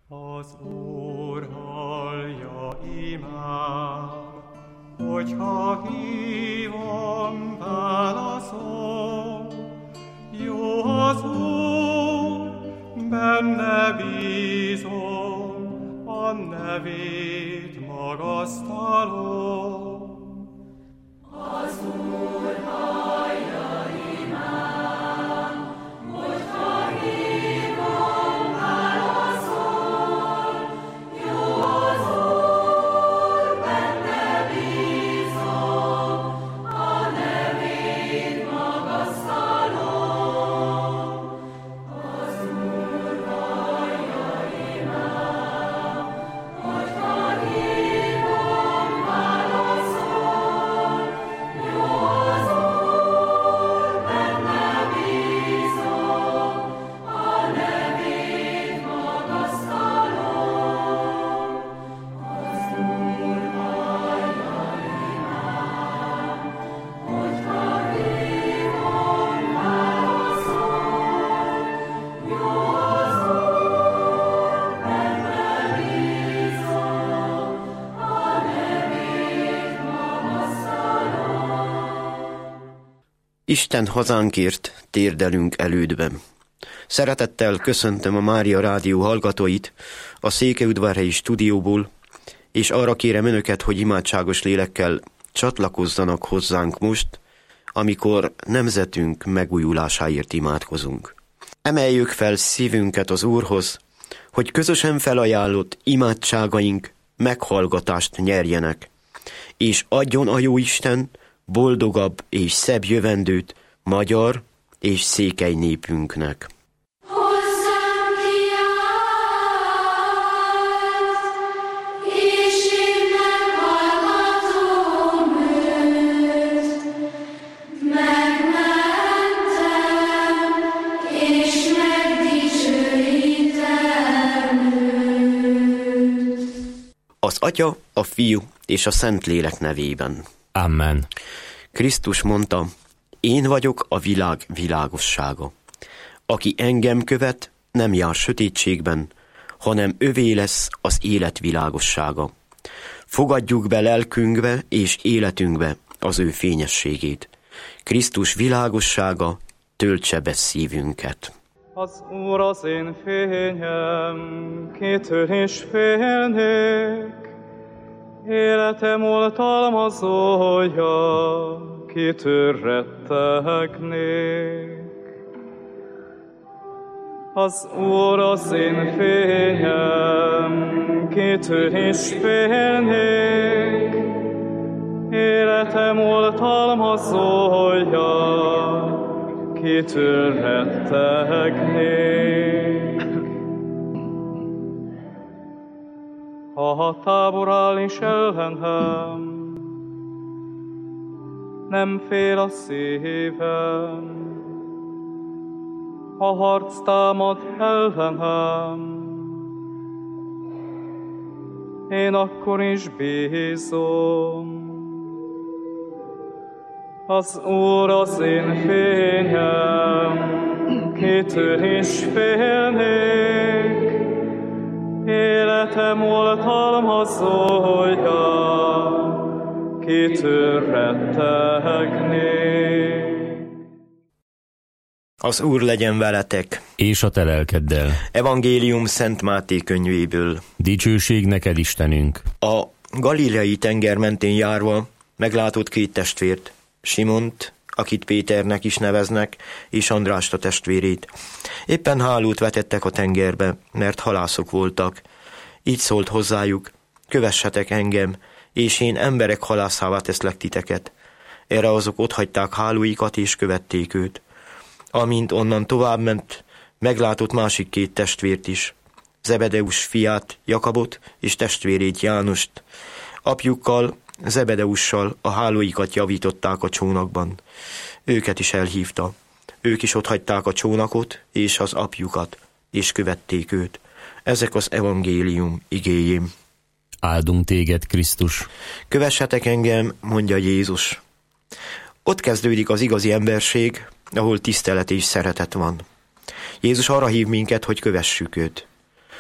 Az Úr hallja imám, hogyha hívom, válaszol. Jó az Úr, benne bízom, a nevét magasztalom. Az Úr hallja imám, hogyha hívom, válaszol. Jó az Úr, benne bízom, a nevét magasztalom. Az Úr hallja imám, hogyha hívom, válaszol. Jó az Úr, benne bízom, a nevét magasztalom. Az Úr hallja imám, hogyha hívom, válaszol. Jó az Úr, benne bízom, a nevét magasztalom. Isten hazánkért térdelünk elődben. Szeretettel köszöntöm a Mária Rádió hallgatóit a Székelyudvarhelyi stúdióból, és arra kérem önöket, hogy imádságos lélekkel csatlakozzanak hozzánk most, amikor nemzetünk megújulásáért imádkozunk. Emeljük fel szívünket az Úrhoz, hogy közösen felajánlott imádságaink meghallgatást nyerjenek, és adjon a Jóisten boldogabb és szebb jövendőt magyar és székely népünknek. Hozzám kiállt, és én meghallgatom őt. Megmentem, és megdicsőítem őt. Az Atya, a Fiú és a Szentlélek nevében. Amen. Krisztus mondta, én vagyok a világ világossága. Aki engem követ, nem jár sötétségben, hanem övé lesz az élet világossága. Fogadjuk be lelkünkbe és életünkbe az ő fényességét. Krisztus világossága töltse be szívünket. Az Úr az én fényem, kitől is félnék. Életem oltalmazója, kitől rettegnék. Az Úr az én fényem, kitől is félnék. Életem oltalmazója, kitől rettegnék. Ha tábor áll is ellenem, nem fél a szívem. Ha harc támad ellenem, én akkor is bízom. Az Úr az én fényem, kitől is félnék. Életem oltalmazója, kitől rettegnék. Az Úr legyen veletek. És a te lelkeddel. Evangélium Szent Máté könyvéből. Dicsőség neked, Istenünk. A Galileai tenger mentén járva meglátott két testvért, Simont, akit Péternek is neveznek, és Andrást a testvérét. Éppen hálót vetettek a tengerbe, mert halászok voltak. Így szólt hozzájuk, kövessetek engem, és én emberek halászává teszlek titeket. Erre azok otthagyták hálóikat, és követték őt. Amint onnan továbbment, meglátott másik két testvért is, Zebedeus fiát, Jakabot, és testvérét Jánost. Apjukkal, Zebedeussal a hálóikat javították a csónakban. Őket is elhívta. Ők is otthagyták a csónakot és az apjukat, és követték őt. Ezek az evangélium igéjém. Áldunk téged, Krisztus. Kövessetek engem, mondja Jézus. Ott kezdődik az igazi emberség, ahol tisztelet és szeretet van. Jézus arra hív minket, hogy kövessük őt.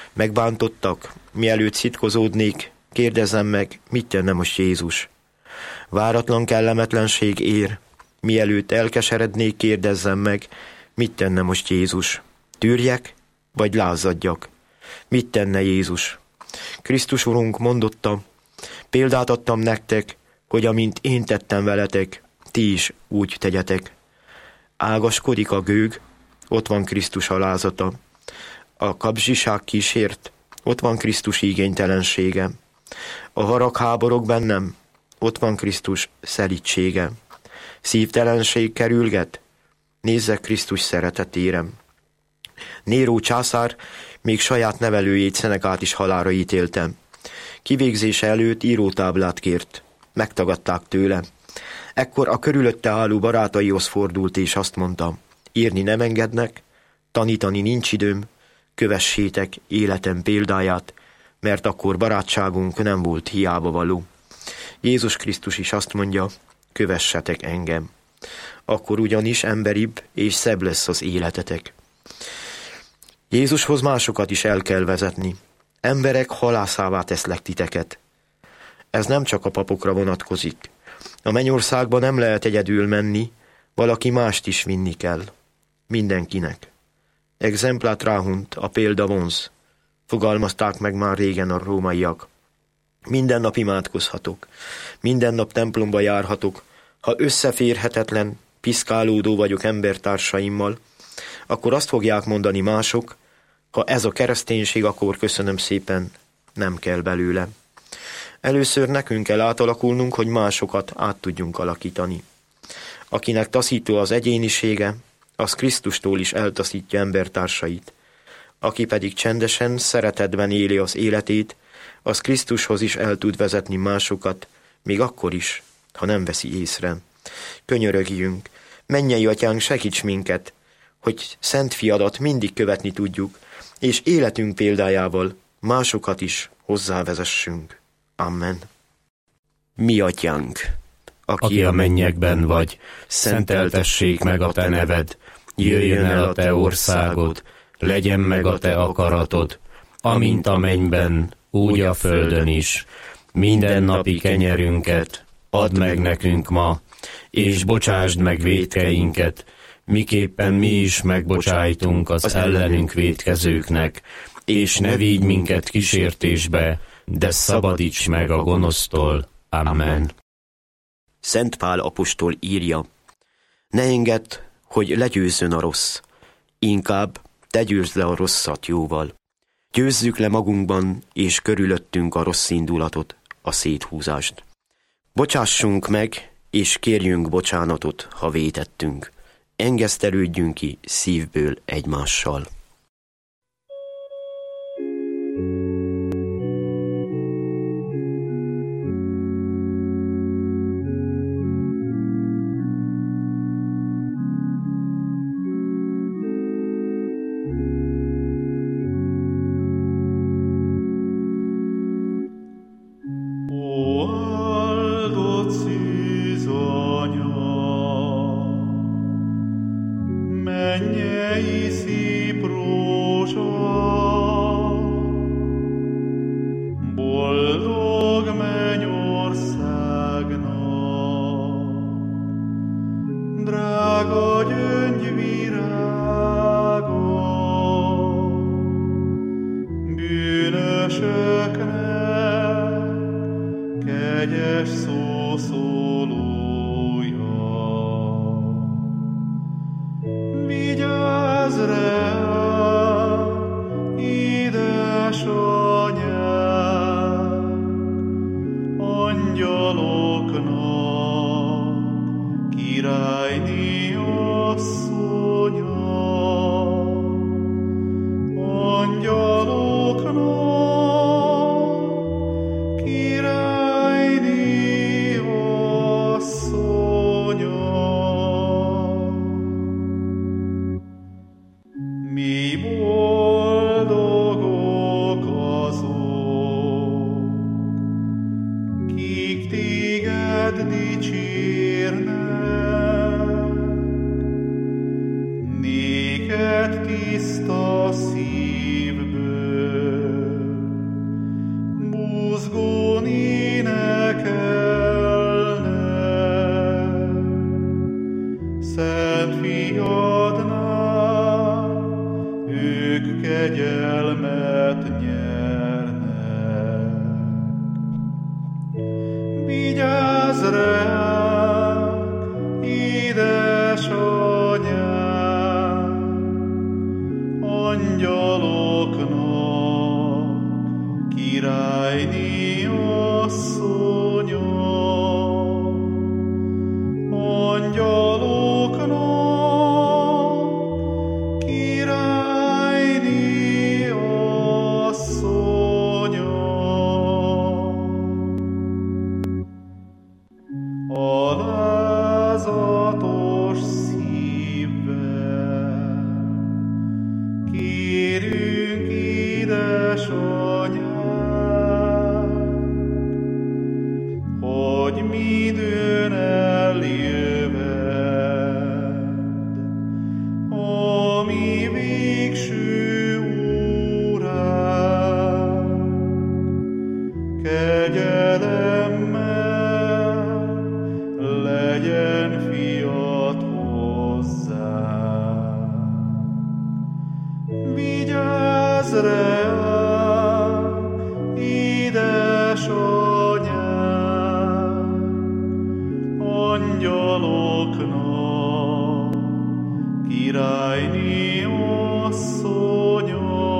Megbántottak, mielőtt szitkozódnék, kérdezzem meg, mit tenne most Jézus. Váratlan kellemetlenség ér, mielőtt elkeserednék, kérdezzem meg, mit tenne most Jézus. Tűrjek, vagy lázadjak? Mit tenne Jézus? Krisztus Urunk mondotta, példát adtam nektek, hogy amint én tettem veletek, ti is úgy tegyetek. Ágaskodik a gőg, ott van Krisztus alázata. A kapzsiság kísért, ott van Krisztus igénytelensége. A harag háborog bennem, ott van Krisztus szelídsége. Szívtelenség kerülget, nézzek Krisztus szeretetére. Néró császár még saját nevelőjét, Szenekát is halálra ítélte. Kivégzése előtt írótáblát kért, megtagadták tőle. Ekkor a körülötte álló barátaihoz fordult és azt mondta, írni nem engednek, tanítani nincs időm, kövessétek életem példáját, mert akkor barátságunk nem volt hiába való. Jézus Krisztus is azt mondja, kövessetek engem. Akkor ugyanis emberibb és szebb lesz az életetek. Jézushoz másokat is el kell vezetni. Emberek halászává teszlek titeket. Ez nem csak a papokra vonatkozik. A mennyországba nem lehet egyedül menni, valaki mást is vinni kell. Mindenkinek. Exemplát trahunt, a példa vonz. Fogalmazták meg már régen a rómaiak. Minden nap imádkozhatok. Minden nap templomba járhatok. Ha összeférhetetlen, piszkálódó vagyok embertársaimmal, akkor azt fogják mondani mások, ha ez a kereszténység, akkor köszönöm szépen, nem kell belőle. Először nekünk kell átalakulnunk, hogy másokat át tudjunk alakítani. Akinek taszító az egyénisége, az Krisztustól is eltaszítja embertársait. Aki pedig csendesen, szeretetben éli az életét, az Krisztushoz is el tud vezetni másokat, még akkor is, ha nem veszi észre. Könyörögjünk, mennyei atyánk, segíts minket, hogy szent fiadat mindig követni tudjuk, és életünk példájával másokat is hozzávezessünk. Amen. Mi atyánk, aki a mennyekben vagy, szenteltessék meg a te neved, jöjjön el a te országod, legyen meg a te akaratod, amint a mennyben, úgy a földön is. Mindennapi kenyerünket add meg nekünk ma, és bocsásd meg vétkeinket, miképpen mi is megbocsájtunk az ellenünk vétkezőknek, és ne vigy minket kísértésbe, de szabadíts meg a gonosztól. Amen. Szent Pál apostol írja, ne engedd, hogy legyőzzön a rossz, inkább te győzd le a rosszat jóval. Győzzük le magunkban és körülöttünk a rossz indulatot, a széthúzást. Bocsássunk meg, és kérjünk bocsánatot, ha vétettünk. Engesztelődjünk ki szívből egymással. Néked tiszta szívből örömet nyernek. Vigyázz ránk, édesanyám, angyaloknak, királyné asszonya, angyaloknak, királyné asszonya. Alázatos szívvel kérünk, édesanyám, hogy midőn eljöved, a mi végső óránk, kegyelemmel legyen fiat hozzánk. Vigyázz ránk, édesanyám, angyaloknak, királyné asszonya,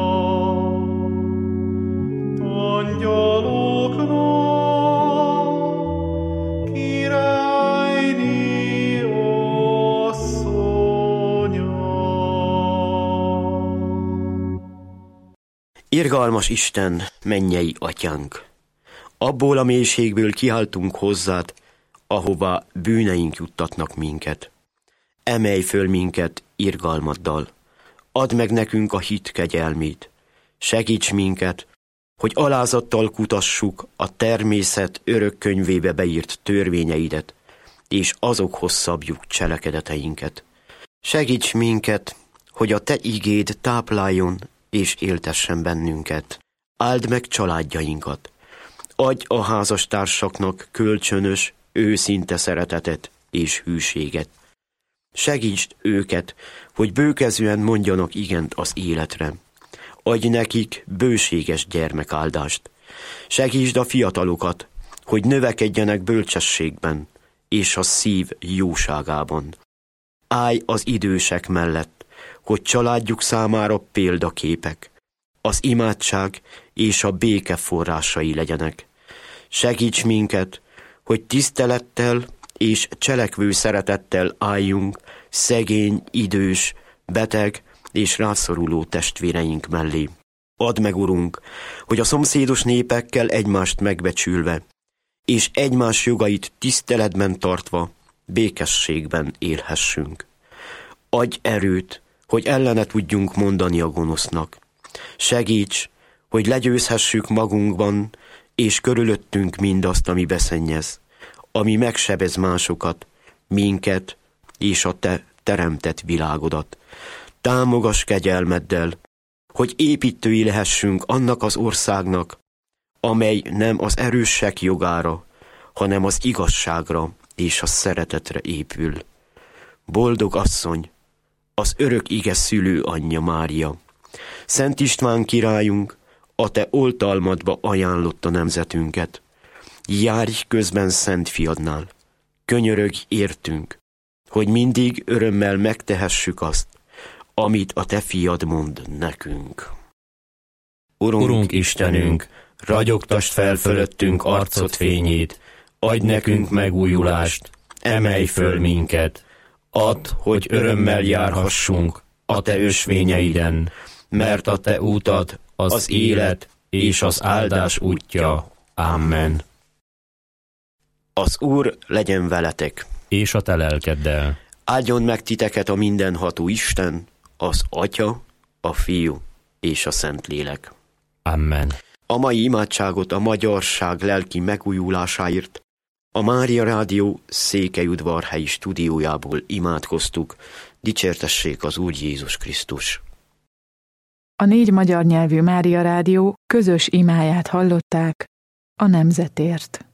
angyaloknak, királyné asszonya. Irgalmas Isten, mennyei atyánk! Abból a mélységből kiáltunk hozzád, ahová bűneink juttatnak minket. Emelj föl minket irgalmaddal, add meg nekünk a hit kegyelmét. Segíts minket, hogy alázattal kutassuk a természet örök könyvébe beírt törvényeidet, és azokhoz szabjuk cselekedeteinket. Segíts minket, hogy a te igéd tápláljon és éltessen bennünket. Áld meg családjainkat. Adj a házastársaknak kölcsönös, őszinte szeretetet és hűséget. Segítsd őket, hogy bőkezűen mondjanak igent az életre. Adj nekik bőséges gyermekáldást. Segítsd a fiatalokat, hogy növekedjenek bölcsességben és a szív jóságában. Állj az idősek mellett, hogy családjuk számára példaképek, az imádság és a béke forrásai legyenek. Segíts minket, hogy tisztelettel és cselekvő szeretettel álljunk szegény, idős, beteg és rászoruló testvéreink mellé. Add meg, Urunk, hogy a szomszédos népekkel egymást megbecsülve, és egymás jogait tiszteletben tartva, békességben élhessünk. Adj erőt, hogy ellene tudjunk mondani a gonosznak. Segíts, hogy legyőzhessük magunkban és körülöttünk mindazt, ami beszennyez, ami megsebez másokat, minket és a te teremtett világodat. Támogass kegyelmeddel, hogy építői lehessünk annak az országnak, amely nem az erősek jogára, hanem az igazságra és a szeretetre épül. Boldog asszony, az örök ige szülő anyja Mária, Szent István királyunk, a te oltalmadba ajánlotta nemzetünket. Járj közben Szent Fiadnál, könyörögj értünk, hogy mindig örömmel megtehessük azt, amit a te fiad mond nekünk. Urunk Istenünk, ragyogtasd fel fölöttünk arcod fényét, adj nekünk megújulást, emelj föl minket, add, hogy örömmel járhassunk a te ösvényeiden, mert a te útad az élet és az áldás útja. Amen. Az Úr legyen veletek, És a te lelkeddel. áldjon meg titeket a mindenható Isten, az Atya, a Fiú és a Szentlélek. Amen. A mai imádságot a magyarság lelki megújulásáért a Mária Rádió Székelyudvarhelyi stúdiójából imádkoztuk. Dicsértessék az Úr Jézus Krisztus! A 4 magyar nyelvű Mária Rádió közös imáját hallották a nemzetért.